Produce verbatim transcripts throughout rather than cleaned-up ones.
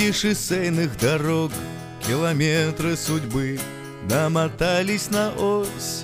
Среди шоссейных дорог километры судьбы намотались на ось.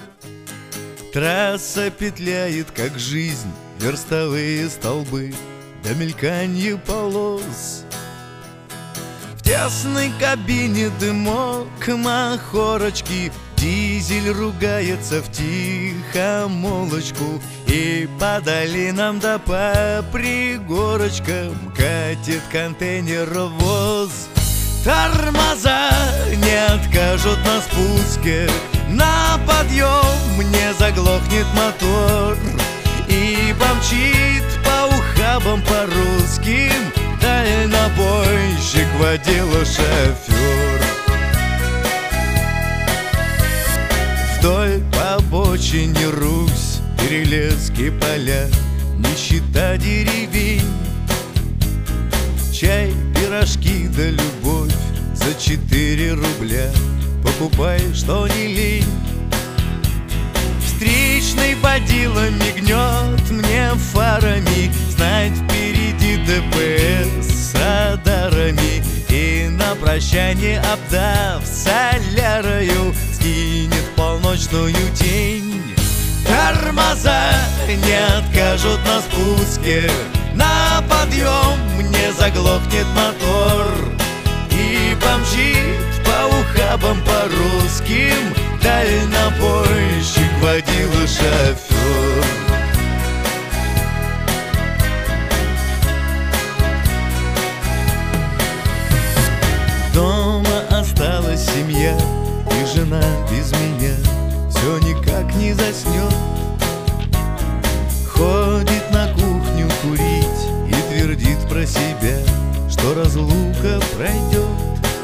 Трасса петляет, как жизнь, верстовые столбы до мельканья полос. В тесной кабине дымок махорочки, дизель ругается в тихомолочку, и по долинам да по пригорочкам катит контейнеровоз. Тормоза не откажут на спуске, на подъем не заглохнет мотор, и помчит по ухабам по русским дальнобойщик, водила, шофер. Вдоль по обочине Русь, Перелески, поля, нищета деревень, чай, пирожки да любовь за четыре рубля. Покупай, что не лень. Встречный водила мигнет мне фарами, знать впереди ДПС с радарами, и на прощание, обдав солярою, скинет полночную тень. Тормоза не откажут на спуске, на подъем не заглохнет мотор, и помчит по ухабам по русским дальнобойщик, водила, шофер. Дома осталась семья и жена без меня все никак не заснет. Ходит на кухню курить и твердит про себя, что разлука пройдет.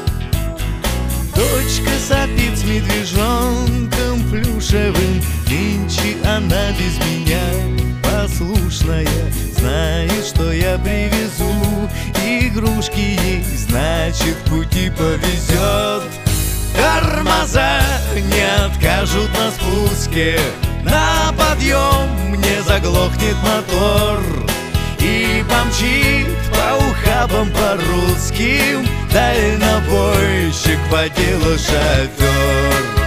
Дочка сопит с медвежонком плюшевым, нынче она без меня послушная, знает, что я привезу игрушки ей, значит, в пути повезет. Тормоза не откажут на спуске, на подъем не заглохнет мотор, и помчит по ухабам по русским дальнобойщик, водила, шофер.